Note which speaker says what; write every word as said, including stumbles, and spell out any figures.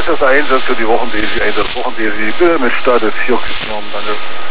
Speaker 1: ist das Einsatz für die Wochen-Daisy, Einsatz Wochen-Daisy. Bitte mit Start des vier genommen, danke.